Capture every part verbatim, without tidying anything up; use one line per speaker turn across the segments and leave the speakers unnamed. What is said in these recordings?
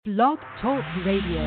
Blog Talk Radio.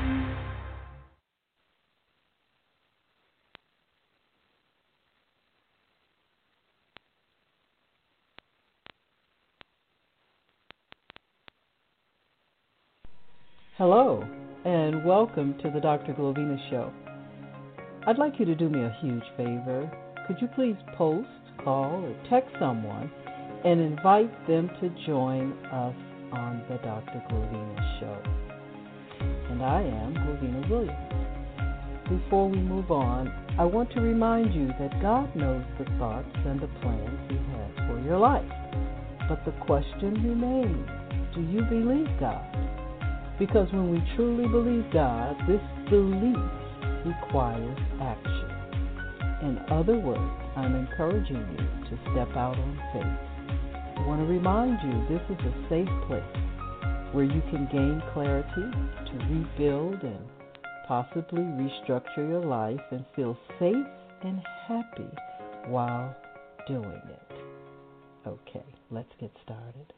Hello, and welcome to the Doctor Glovina Show. I'd like you to do me a huge favor. Could you please post, call, or text someone and invite them to join us on the Doctor Glovina Show? And I am Glovina Williams. Before we move on, I want to remind you that God knows the thoughts and the plans He has for your life. But the question remains, do you believe God? Because when we truly believe God, this belief requires action. In other words, I'm encouraging you to step out on faith. I want to remind you this is a safe place where you can gain clarity to rebuild and possibly restructure your life and feel safe and happy while doing it. Okay, let's get started.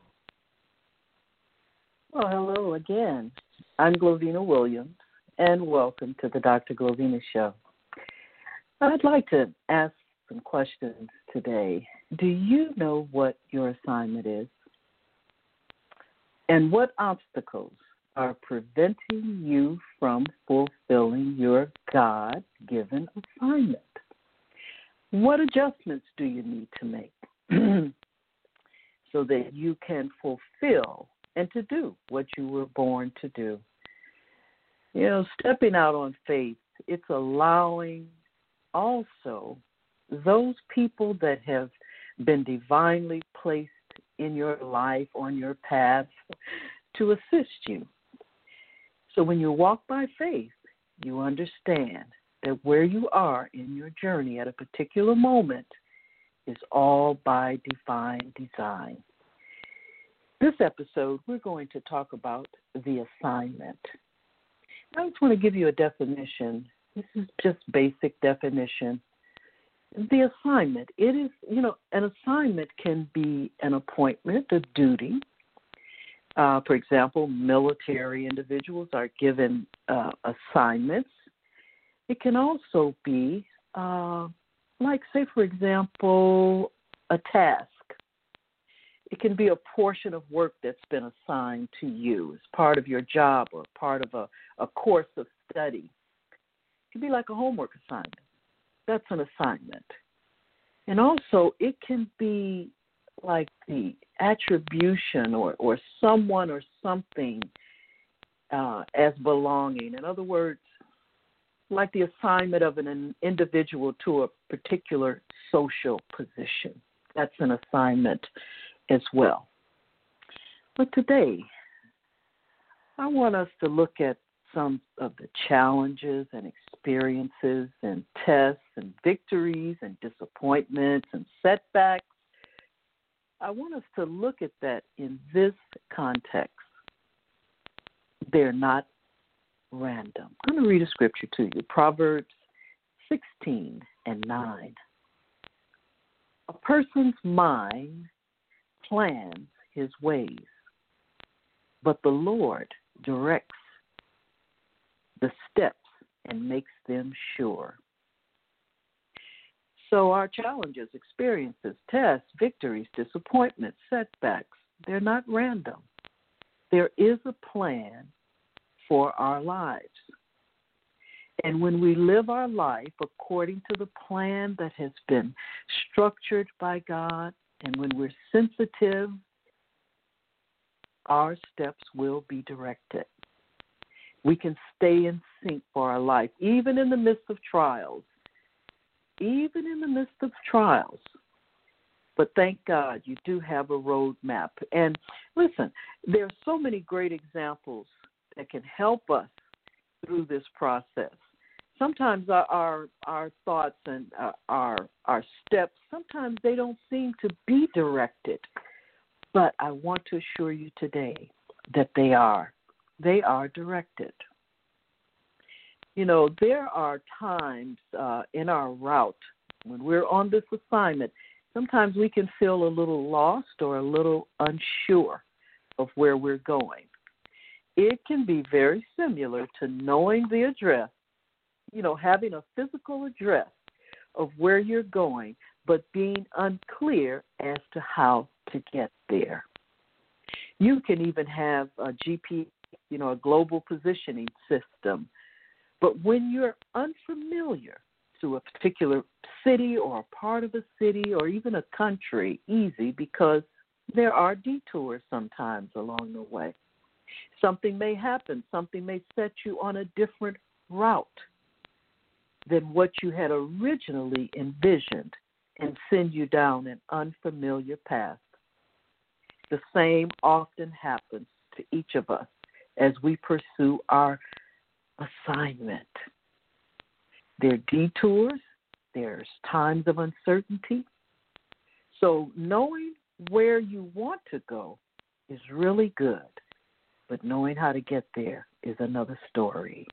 Well, hello again. I'm Glovina Williams, and welcome to the Doctor Glovina Show. I'd like to ask some questions today. Do you know what your assignment is? And what obstacles are preventing you from fulfilling your God-given assignment? What adjustments do you need to make so that you can fulfill and to do what you were born to do? You know, stepping out on faith, it's allowing also those people that have been divinely placed in your life, on your path, to assist you. So when you walk by faith, you understand that where you are in your journey at a particular moment is all by divine design. This episode, we're going to talk about the assignment. I just want to give you a definition. This is just basic definition. The assignment, it is, you know, an assignment can be an appointment, a duty. Uh, for example, military individuals are given uh, assignments. It can also be, uh, like, say, for example, a task. It can be a portion of work that's been assigned to you as part of your job or part of a, a course of study. It can be like a homework assignment. That's an assignment. And also, it can be like the attribution or, or someone or something uh, as belonging. In other words, like the assignment of an individual to a particular social position. That's an assignment as well. But today, I want us to look at some of the challenges and experiences and tests and victories and disappointments and setbacks. I want us to look at that in this context. They're not random. I'm going to read a scripture to you, Proverbs sixteen and nine. A person's mind plans his ways, but the Lord directs the steps and makes them sure. So our challenges, experiences, tests, victories, disappointments, setbacks, they're not random. There is a plan for our lives. And when we live our life according to the plan that has been structured by God, and when we're sensitive, our steps will be directed. We can stay in sync for our life, even in the midst of trials. Even in the midst of trials. But thank God you do have a roadmap. And listen, there are so many great examples that can help us through this process. Sometimes our our, our thoughts and uh, our our steps, sometimes they don't seem to be directed. But I want to assure you today that they are. They are directed. You know, there are times uh, in our route when we're on this assignment, sometimes we can feel a little lost or a little unsure of where we're going. it can be very similar to knowing the address, you know, having a physical address of where you're going, but being unclear as to how to get there. You can even have a G P S, you know, a global positioning system, but when you're unfamiliar to a particular city or a part of a city or even a country, easy, because there are detours sometimes along the way. Something may happen. Something may set you on a different route than what you had originally envisioned and send you down an unfamiliar path. The same often happens to each of us as we pursue our assignment. There are detours. There's times of uncertainty. So knowing where you want to go is really good, but knowing how to get there is another story.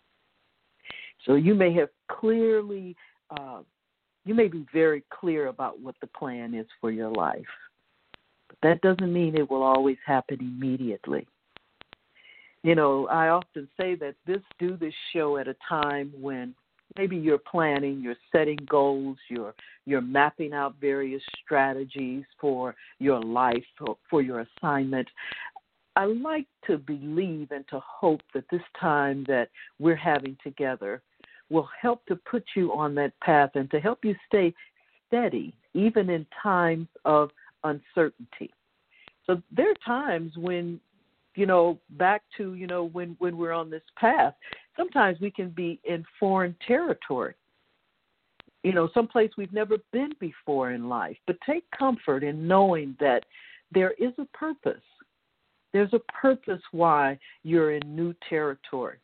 So you may have clearly, uh, you may be very clear about what the plan is for your life, but that doesn't mean it will always happen immediately. You know, I often say that this do this show at a time when maybe you're planning, you're setting goals, you're you're mapping out various strategies for your life, for, for your assignment. I like to believe and to hope that this time that we're having together will help to put you on that path and to help you stay steady, even in times of uncertainty. So there are times when, you know, back to, you know, when, when we're on this path, sometimes we can be in foreign territory, you know, someplace we've never been before in life. But take comfort in knowing that there is a purpose. There's a purpose why you're in new territory.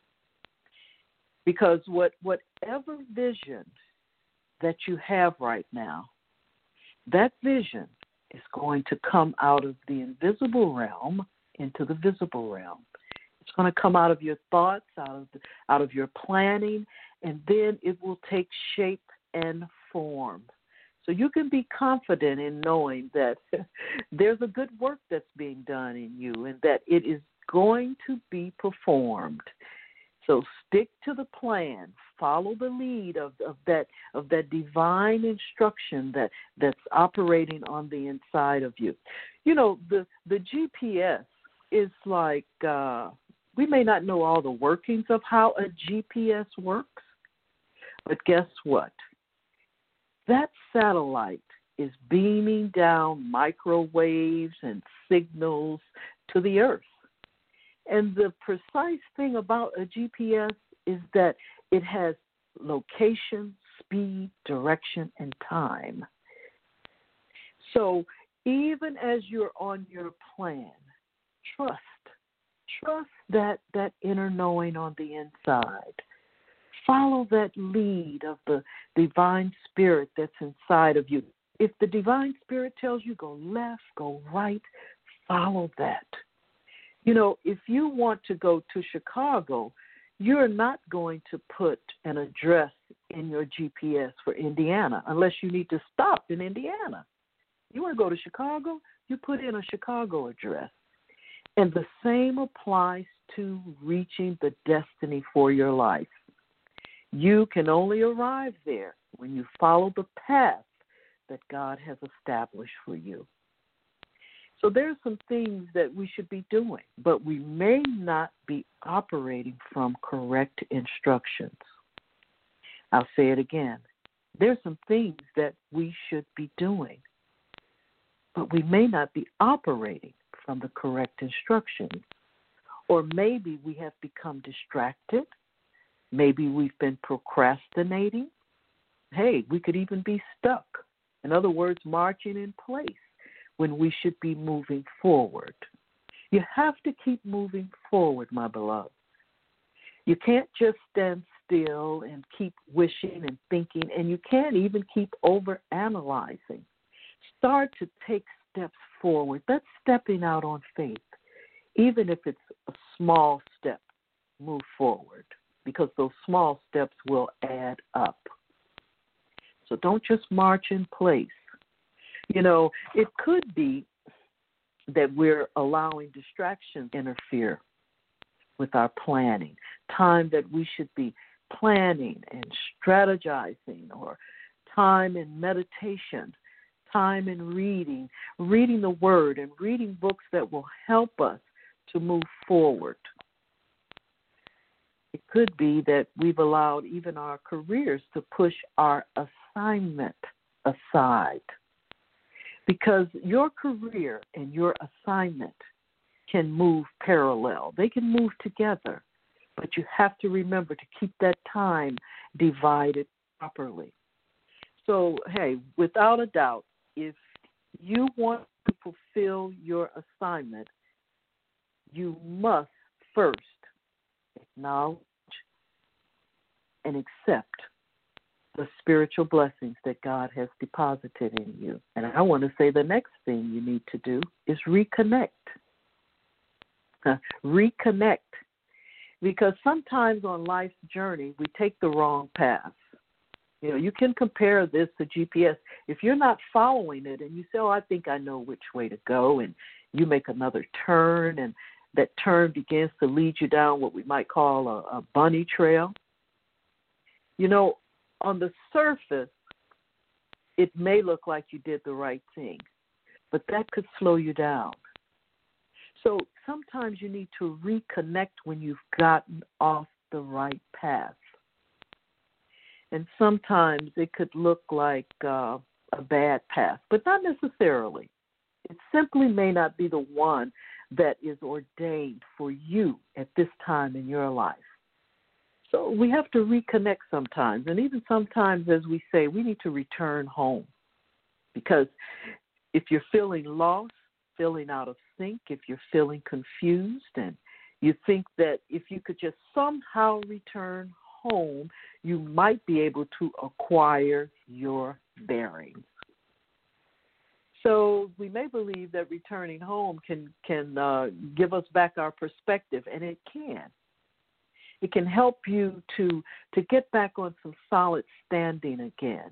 Because what whatever vision that you have right now, that vision is going to come out of the invisible realm into the visible realm. It's going to come out of your thoughts, out of the, out of your planning, and then it will take shape and form. So you can be confident in knowing that there's a good work that's being done in you and that it is going to be performed. So stick to the plan. Follow the lead of, of that of that divine instruction that, that's operating on the inside of you. You know, the, the G P S is like, uh, we may not know all the workings of how a G P S works, but guess what? That satellite is beaming down microwaves and signals to the earth. And the precise thing about a G P S is that it has location, speed, direction, and time. So even as you're on your plan, trust. Trust that, that inner knowing on the inside. Follow that lead of the divine spirit that's inside of you. If the divine spirit tells you go left, go right, follow that. You know, if you want to go to Chicago, you're not going to put an address in your G P S for Indiana unless you need to stop in Indiana. You want to go to Chicago, you put in a Chicago address. And the same applies to reaching the destiny for your life. You can only arrive there when you follow the path that God has established for you. So there are some things that we should be doing, but we may not be operating from correct instructions. I'll say it again. There are some things that we should be doing, but we may not be operating from the correct instructions. Or maybe we have become distracted. Maybe we've been procrastinating. Hey, we could even be stuck. In other words, marching in place when we should be moving forward. You have to keep moving forward, my beloved. You can't just stand still and keep wishing and thinking, and you can't even keep overanalyzing. Start to take steps forward. That's stepping out on faith. Even if it's a small step, move forward, because those small steps will add up. So don't just march in place. You know, it could be that we're allowing distractions to interfere with our planning, time that we should be planning and strategizing, or time in meditation, time in reading, reading the Word and reading books that will help us to move forward. It could be that we've allowed even our careers to push our assignment aside, because your career and your assignment can move parallel. They can move together, but you have to remember to keep that time divided properly. So, hey, without a doubt, if you want to fulfill your assignment, you must first acknowledge and accept the spiritual blessings that God has deposited in you. And I want to say the next thing you need to do is reconnect. Uh, reconnect. Because sometimes on life's journey, we take the wrong path. You know, you can compare this to G P S. If you're not following it and you say, oh, I think I know which way to go, and you make another turn, and that turn begins to lead you down what we might call a, a bunny trail. You know, on the surface, it may look like you did the right thing, but that could slow you down. So sometimes you need to reconnect when you've gotten off the right path. And sometimes it could look like uh, a bad path, but not necessarily. It simply may not be the one that is ordained for you at this time in your life. So we have to reconnect sometimes, and even sometimes, as we say, we need to return home. Because if you're feeling lost, feeling out of sync, if you're feeling confused, and you think that if you could just somehow return home, you might be able to acquire your bearings. So we may believe that returning home can, can uh, give us back our perspective, and it can. It can help you to, to get back on some solid standing again.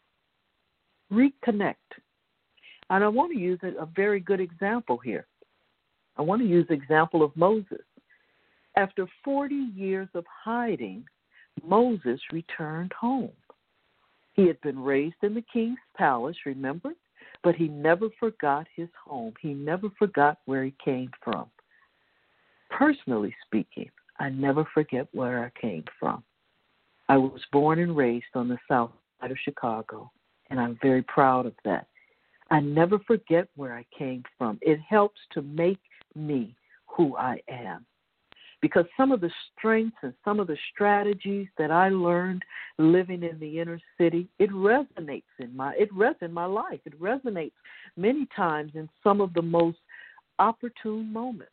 Reconnect. And I want to use a, a very good example here. I want to use the example of Moses. After forty years of hiding, Moses returned home. He had been raised in the king's palace, remember? But he never forgot his home. He never forgot where he came from. Personally speaking, I never forget where I came from. I was born and raised on the south side of Chicago, and I'm very proud of that. I never forget where I came from. It helps to make me who I am. Because some of the strengths and some of the strategies that I learned living in the inner city, it resonates in my it res in my life. It resonates many times in some of the most opportune moments.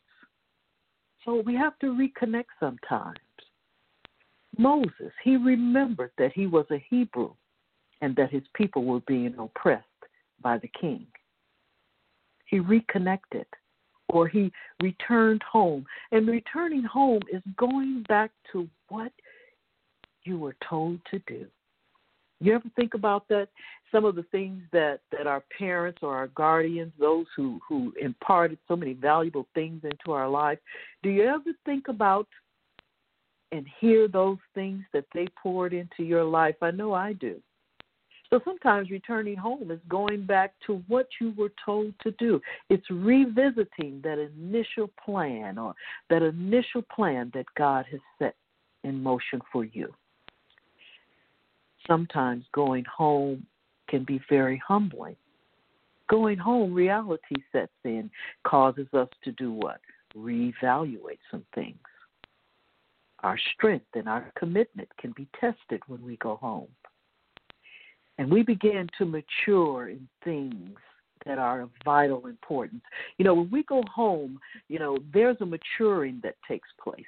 So we have to reconnect sometimes. Moses, he remembered that he was a Hebrew and that his people were being oppressed by the king. He reconnected. Or he returned home. And returning home is going back to what you were told to do. You ever think about that? Some of the things that, that our parents or our guardians, those who, who imparted so many valuable things into our life, do you ever think about and hear those things that they poured into your life? I know I do. So sometimes returning home is going back to what you were told to do. It's revisiting that initial plan or that initial plan that God has set in motion for you. Sometimes going home can be very humbling. Going home, reality sets in, causes us to do what? Reevaluate some things. Our strength and our commitment can be tested when we go home. And we begin to mature in things that are of vital importance. You know, when we go home, you know, there's a maturing that takes place.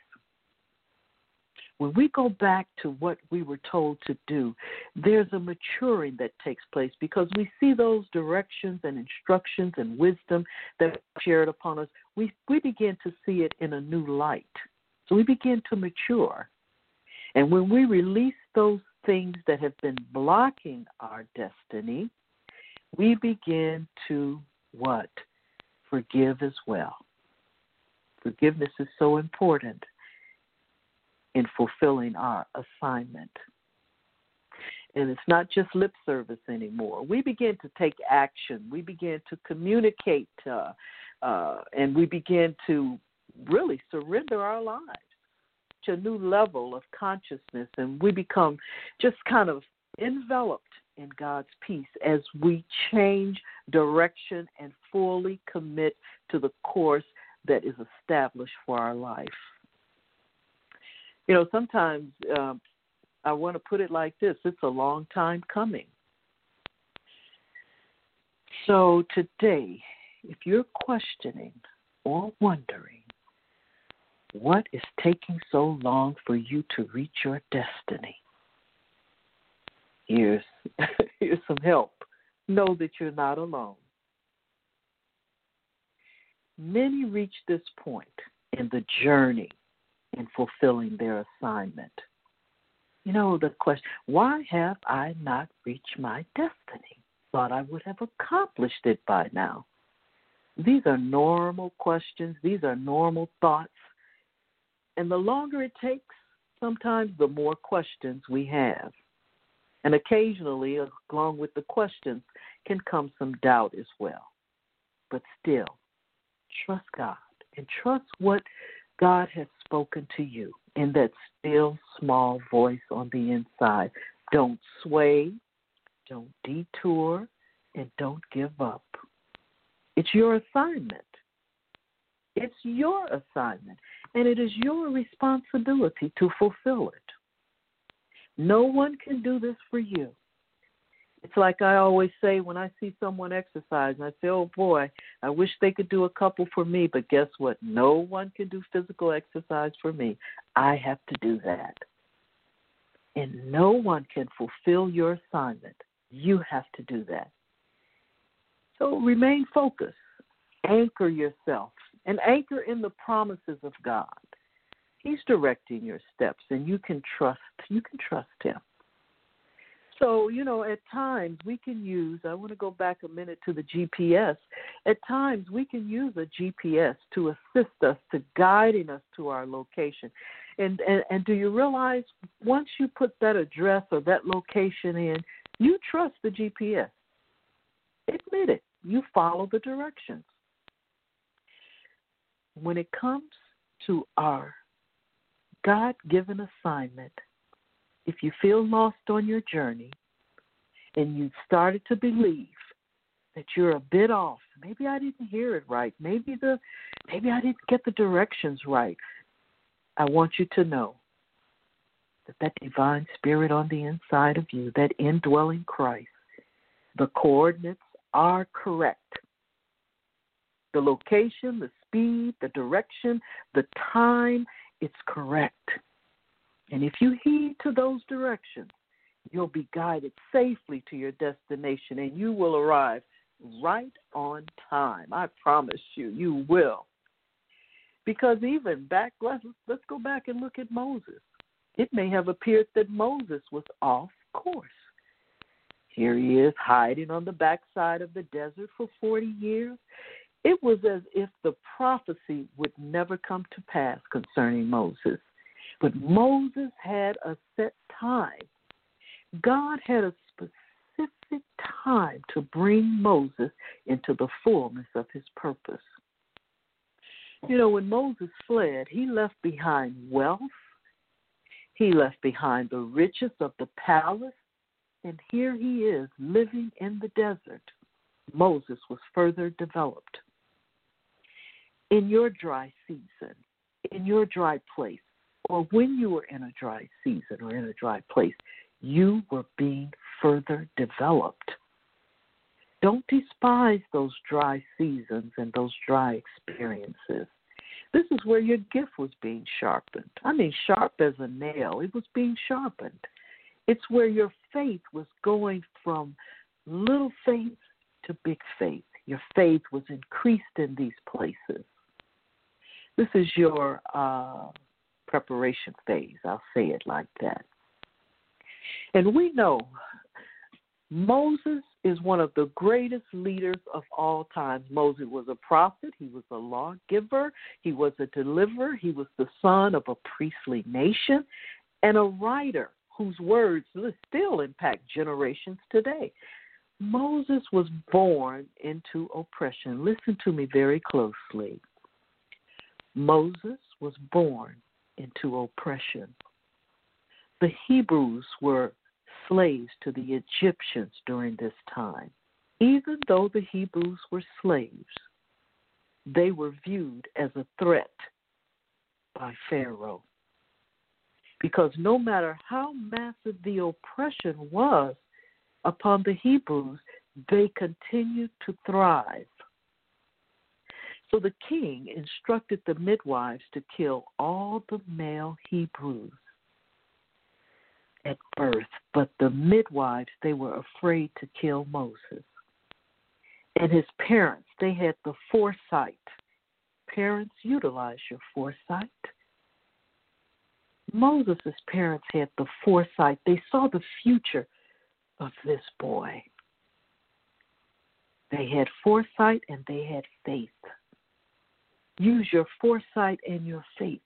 When we go back to what we were told to do, there's a maturing that takes place because we see those directions and instructions and wisdom that are shared upon us. We, we begin to see it in a new light. So we begin to mature. And when we release those things that have been blocking our destiny, we begin to what? Forgive as well. Forgiveness is so important. in fulfilling our assignment. And it's not just lip service anymore. We begin to take action. We begin to communicate, uh, uh, and we begin to really surrender our lives to a new level of consciousness, and we become just kind of enveloped in God's peace as we change direction and fully commit to the course that is established for our life. You know, sometimes uh, I want to put it like this: it's a long time coming. So today, if you're questioning or wondering what is taking so long for you to reach your destiny, here's, here's some help. Know that you're not alone. Many reach this point in the journey in fulfilling their assignment. You know, the question, why have I not reached my destiny? Thought I would have accomplished it by now. These are normal questions. These are normal thoughts. And the longer it takes, sometimes the more questions we have. And occasionally, along with the questions, can come some doubt as well. But still, trust God and trust what God has spoken to you in that still small voice on the inside. Don't sway, don't detour, and don't give up. It's your assignment. It's your assignment, and it is your responsibility to fulfill it. No one can do this for you. It's like I always say when I see someone exercise, and I say, oh, boy, I wish they could do a couple for me, but guess what? No one can do physical exercise for me. I have to do that. And no one can fulfill your assignment. You have to do that. So remain focused. Anchor yourself and anchor in the promises of God. He's directing your steps, and you can trust, you can trust him. So, you know, at times we can use, I want to go back a minute to the G P S. At times we can use a G P S to assist us, to guiding us to our location. And, and, and do you realize once you put that address or that location in, you trust the G P S. Admit it. You follow the directions. When it comes to our God-given assignment, if you feel lost on your journey and you've started to believe that you're a bit off, maybe I didn't hear it right, maybe the maybe I didn't get the directions right, I want you to know that that divine spirit on the inside of you, that indwelling Christ, the coordinates are correct. The location, the speed, the direction, the time, it's correct. And if you heed to those directions, you'll be guided safely to your destination, and you will arrive right on time. I promise you, you will. Because even back, let's, let's go back and look at Moses. It may have appeared that Moses was off course. Here he is hiding on the backside of the desert for forty years. It was as if the prophecy would never come to pass concerning Moses. But Moses had a set time. God had a specific time to bring Moses into the fullness of his purpose. You know, when Moses fled, he left behind wealth. He left behind the riches of the palace. And here he is living in the desert. Moses was further developed. In your dry season, in your dry place, or when you were in a dry season or in a dry place, you were being further developed. Don't despise those dry seasons and those dry experiences. This is where your gift was being sharpened. I mean, sharp as a nail. It was being sharpened. It's where your faith was going from little faith to big faith. Your faith was increased in these places. This is your uh, preparation phase. I'll say it like that. And we know Moses is one of the greatest leaders of all time. Moses was a prophet. He was a lawgiver. He was a deliverer. He was the son of a priestly nation and a writer whose words still impact generations today. Moses was born into oppression. Listen to me very closely. Moses was born into oppression. The Hebrews were slaves to the Egyptians during this time. Even though the Hebrews were slaves, they were viewed as a threat by Pharaoh. Because no matter how massive the oppression was upon the Hebrews, they continued to thrive. So the king instructed the midwives to kill all the male Hebrews at birth, but the midwives, they were afraid to kill Moses. And his parents, they had the foresight. Parents, utilize your foresight. Moses' parents had the foresight. They saw the future of this boy. They had foresight and they had faith. Use your foresight and your faith.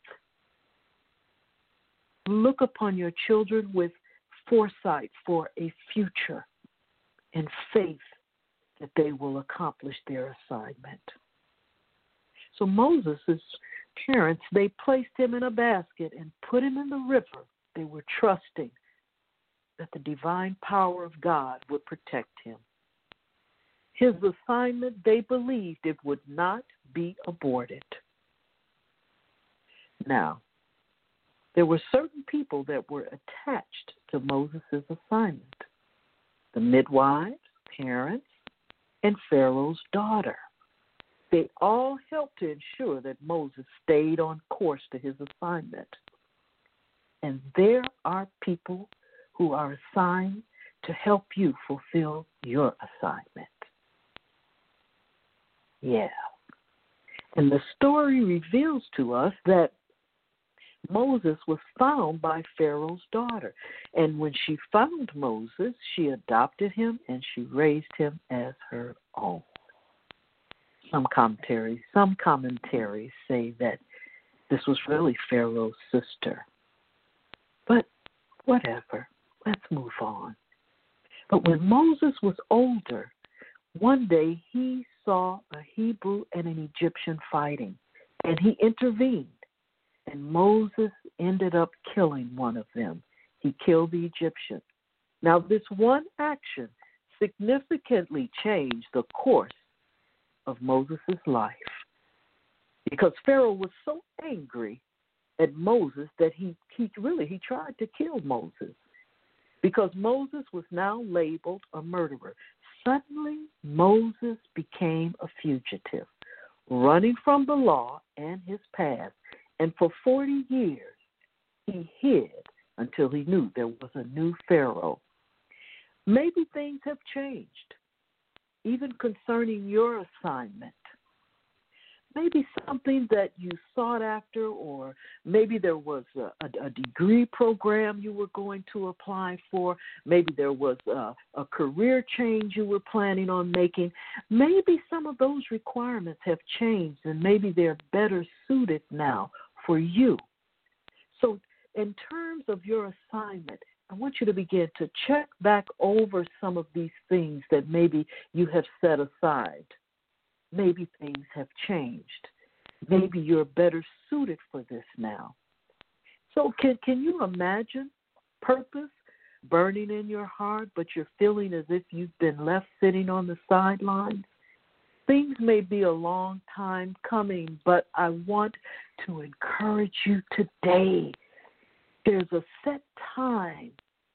Look upon your children with foresight for a future and faith that they will accomplish their assignment. So Moses' parents, they placed him in a basket and put him in the river. They were trusting that the divine power of God would protect him. His assignment, they believed it would not be aborted. Now, there were certain people that were attached to Moses' assignment. The midwives, parents, and Pharaoh's daughter. They all helped to ensure that Moses stayed on course to his assignment. And there are people who are assigned to help you fulfill your assignment. Yeah. And the story reveals to us that Moses was found by Pharaoh's daughter. And when she found Moses, she adopted him and she raised him as her own. Some commentaries, some commentaries say that this was really Pharaoh's sister. But whatever, let's move on. But when Moses was older, one day he saw a Hebrew and an Egyptian fighting, and he intervened. And Moses ended up killing one of them. He killed the Egyptian. Now, this one action significantly changed the course of Moses' life, because Pharaoh was so angry at Moses that he, he really he tried to kill Moses, because Moses was now labeled a murderer. Suddenly, Moses became a fugitive, running from the law and his past. And for forty years, he hid until he knew there was a new Pharaoh. Maybe things have changed, even concerning your assignment. Maybe something that you sought after, or maybe there was a, a, a degree program you were going to apply for. Maybe there was a, a career change you were planning on making. Maybe some of those requirements have changed, and maybe they're better suited now for you. So in terms of your assignment, I want you to begin to check back over some of these things that maybe you have set aside. Maybe things have changed. Maybe you're better suited for this now. So can can you imagine purpose burning in your heart, but you're feeling as if you've been left sitting on the sidelines? Things may be a long time coming, but I want to encourage you today. There's a set time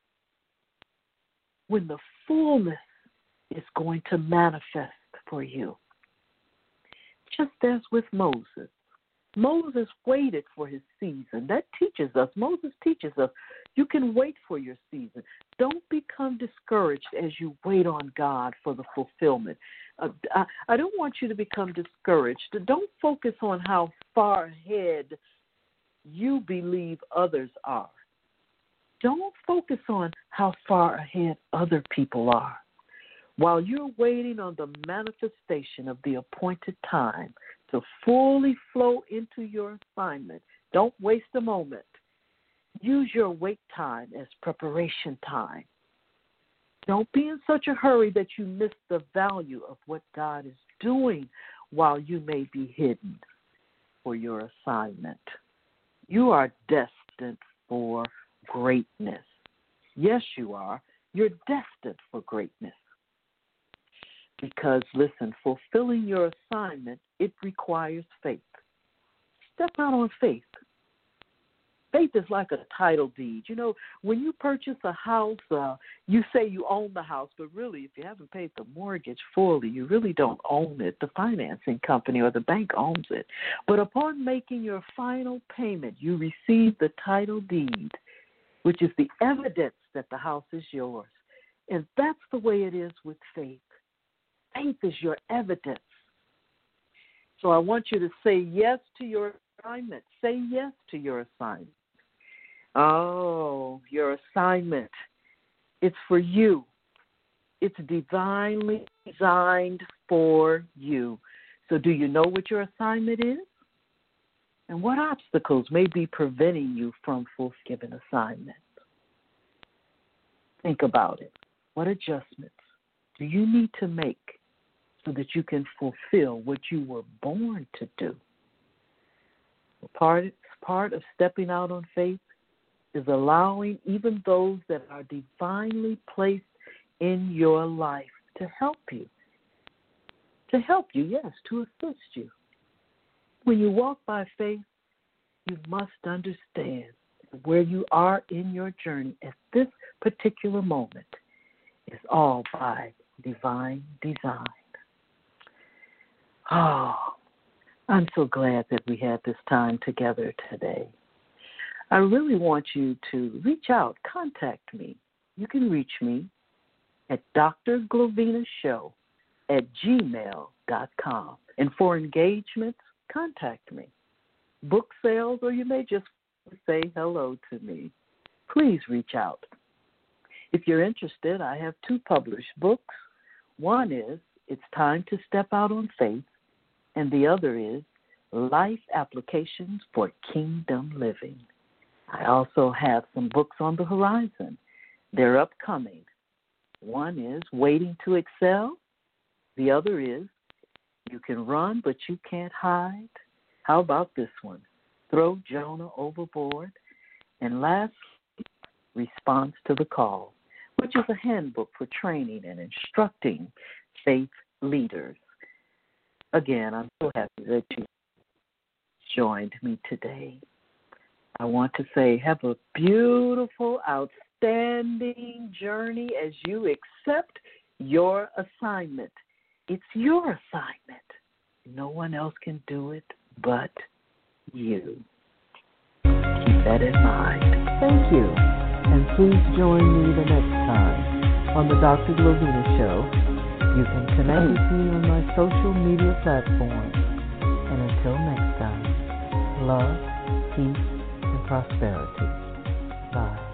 when the fullness is going to manifest for you. Just as with Moses. Moses waited for his season. That teaches us, Moses teaches us, you can wait for your season. Don't become discouraged as you wait on God for the fulfillment. Uh, I, I don't want you to become discouraged. Don't focus on how far ahead you believe others are. Don't focus on how far ahead other people are. While you're waiting on the manifestation of the appointed time to fully flow into your assignment, don't waste a moment. Use your wait time as preparation time. Don't be in such a hurry that you miss the value of what God is doing while you may be hidden for your assignment. You are destined for greatness. Yes, you are. You're destined for greatness. Because, listen, fulfilling your assignment, it requires faith. Step out on faith. Faith is like a title deed. You know, when you purchase a house, uh, you say you own the house, but really, if you haven't paid the mortgage fully, you really don't own it. The financing company or the bank owns it. But upon making your final payment, you receive the title deed, which is the evidence that the house is yours. And that's the way it is with faith. Faith is your evidence. So I want you to say yes to your assignment. Say yes to your assignment. Oh, your assignment. It's for you. It's divinely designed for you. So do you know what your assignment is? And what obstacles may be preventing you from fulfilling assignment? Think about it. What adjustments do you need to make so that you can fulfill what you were born to do? Part, part of stepping out on faith is allowing even those that are divinely placed in your life to help you. To help you, yes, to assist you. When you walk by faith, you must understand where you are in your journey at this particular moment is all by divine design. Oh, I'm so glad that we had this time together today. I really want you to reach out, contact me. You can reach me at D R Glovina Show at gmail dot com. And for engagements, contact me. Book sales, or you may just say hello to me. Please reach out. If you're interested, I have two published books. One is It's Time to Step Out on Faith, and the other is Life Applications for Kingdom Living. I also have some books on the horizon. They're upcoming. One is Waiting to Excel. The other is You Can Run, But You Can't Hide. How about this one? Throw Jonah Overboard. And lastly, Response to the Call, which is a handbook for training and instructing faith leaders. Again, I'm so happy that you joined me today. I want to say have a beautiful, outstanding journey as you accept your assignment. It's your assignment. No one else can do it but you. Keep that in mind. Thank you. And please join me the next time on the Doctor Glovina Show. You can connect with me on my social media platforms. And until next time, love, peace, and prosperity. Bye.